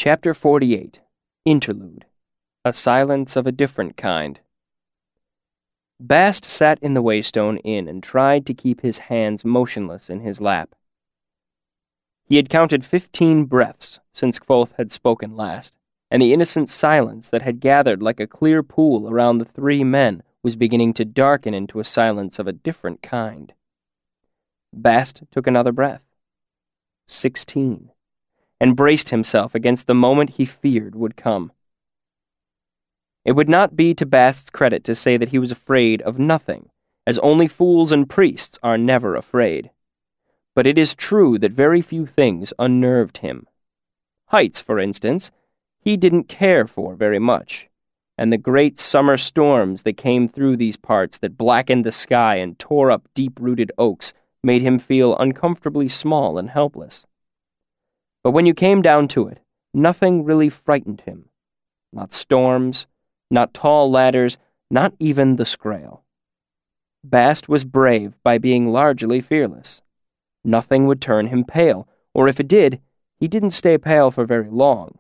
Chapter 48. Interlude. A Silence of a Different Kind. Bast sat in the Waystone Inn and tried to keep his hands motionless in his lap. He had counted 15 breaths since Kvothe had spoken last, and the innocent silence that had gathered like a clear pool around the three men was beginning to darken into a silence of a different kind. Bast took another breath. 16. And braced himself against the moment he feared would come. It would not be to Bast's credit to say that he was afraid of nothing, as only fools and priests are never afraid. But it is true that very few things unnerved him. Heights, for instance, he didn't care for very much, and the great summer storms that came through these parts that blackened the sky and tore up deep-rooted oaks made him feel uncomfortably small and helpless. But when you came down to it, nothing really frightened him. Not storms, not tall ladders, not even the Skrael. Bast was brave by being largely fearless. Nothing would turn him pale, or if it did, he didn't stay pale for very long.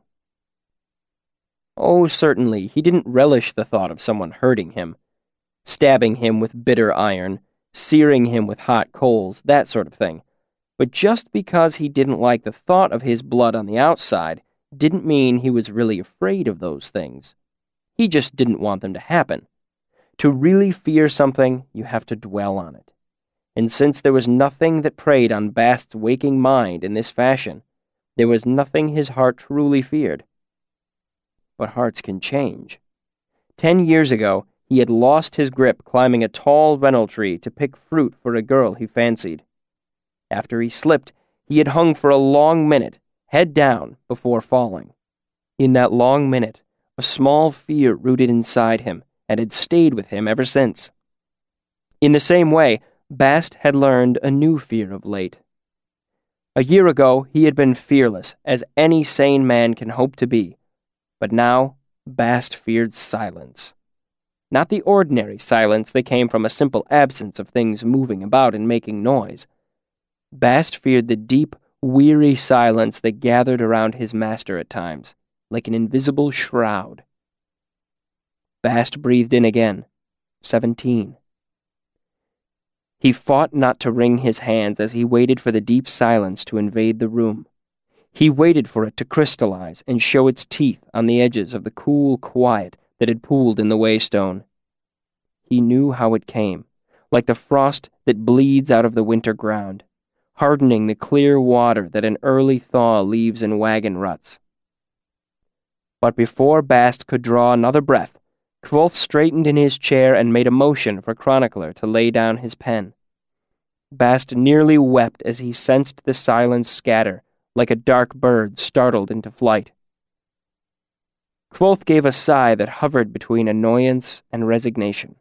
Oh, certainly, he didn't relish the thought of someone hurting him, stabbing him with bitter iron, searing him with hot coals, that sort of thing. But just because he didn't like the thought of his blood on the outside didn't mean he was really afraid of those things. He just didn't want them to happen. To really fear something, you have to dwell on it. And since there was nothing that preyed on Bast's waking mind in this fashion, there was nothing his heart truly feared. But hearts can change. 10 years ago, he had lost his grip climbing a tall rennel tree to pick fruit for a girl he fancied. After he slipped, he had hung for a long minute, head down, before falling. In that long minute, a small fear rooted inside him and had stayed with him ever since. In the same way, Bast had learned a new fear of late. A year ago, he had been fearless, as any sane man can hope to be. But now, Bast feared silence. Not the ordinary silence that came from a simple absence of things moving about and making noise. Bast feared the deep, weary silence that gathered around his master at times, like an invisible shroud. Bast breathed in again. 17. He fought not to wring his hands as he waited for the deep silence to invade the room. He waited for it to crystallize and show its teeth on the edges of the cool quiet that had pooled in the Waystone. He knew how it came, like the frost that bleeds out of the winter ground, hardening the clear water that an early thaw leaves in wagon ruts. But before Bast could draw another breath, Kvothe straightened in his chair and made a motion for Chronicler to lay down his pen. Bast nearly wept as he sensed the silence scatter, like a dark bird startled into flight. Kvothe gave a sigh that hovered between annoyance and resignation.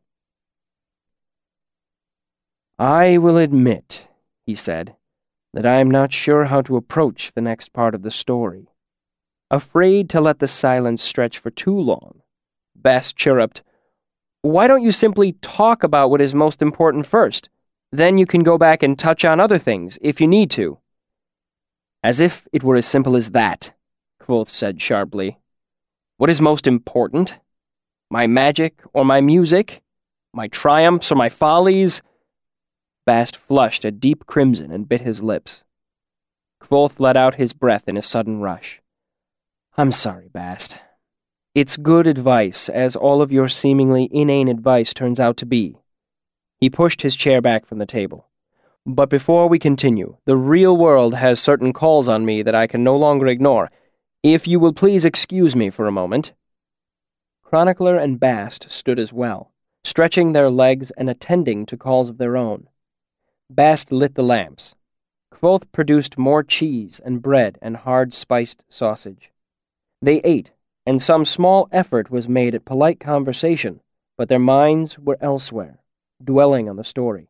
"I will admit," he said, "that I am not sure how to approach the next part of the story. Afraid to let the silence stretch for too long." Bast chirruped, "Why don't you simply talk about what is most important first? Then you can go back and touch on other things, if you need to." "As if it were as simple as that," Kvothe said sharply. "What is most important? My magic or my music? My triumphs or my follies?" Bast flushed a deep crimson and bit his lips. Kvothe let out his breath in a sudden rush. "I'm sorry, Bast. It's good advice, as all of your seemingly inane advice turns out to be." He pushed his chair back from the table. "But before we continue, the real world has certain calls on me that I can no longer ignore. If you will please excuse me for a moment." Chronicler and Bast stood as well, stretching their legs and attending to calls of their own. Bast lit the lamps. Kvothe produced more cheese and bread and hard spiced sausage. They ate, and some small effort was made at polite conversation, but their minds were elsewhere, dwelling on the story.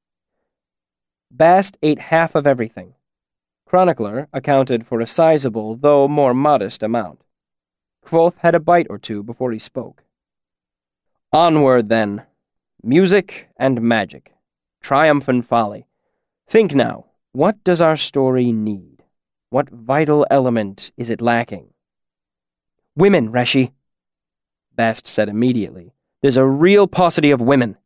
Bast ate half of everything. Chronicler accounted for a sizable, though more modest, amount. Kvothe had a bite or two before he spoke. "Onward, then. Music and magic. Triumph and folly. Think now, what does our story need? What vital element is it lacking? Women, Reshi, Bast said immediately. There's a real paucity of women.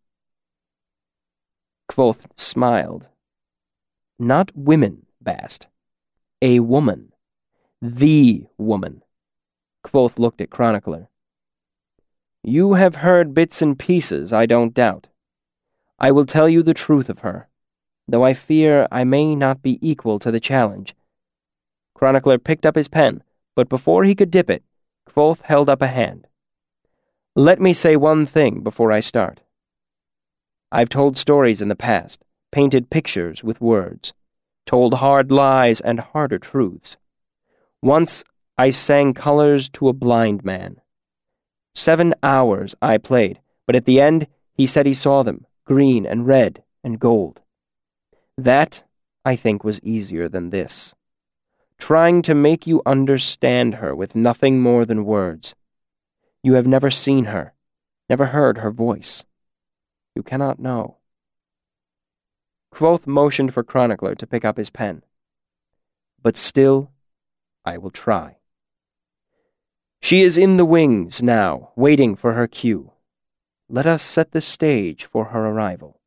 Kvothe smiled. Not women, Bast. A woman. The woman. Kvothe looked at Chronicler. You have heard bits and pieces, I don't doubt. I will tell you the truth of her, though I fear I may not be equal to the challenge. Chronicler picked up his pen, but before he could dip it, Kvothe held up a hand. Let me say one thing before I start. I've told stories in the past, painted pictures with words, told hard lies and harder truths. Once I sang colors to a blind man. 7 hours I played, but at the end he said he saw them, green and red and gold. That, I think, was easier than this. Trying to make you understand her with nothing more than words. You have never seen her, never heard her voice. You cannot know. Kvothe motioned for Chronicler to pick up his pen. But still, I will try. She is in the wings now, waiting for her cue. Let us set the stage for her arrival.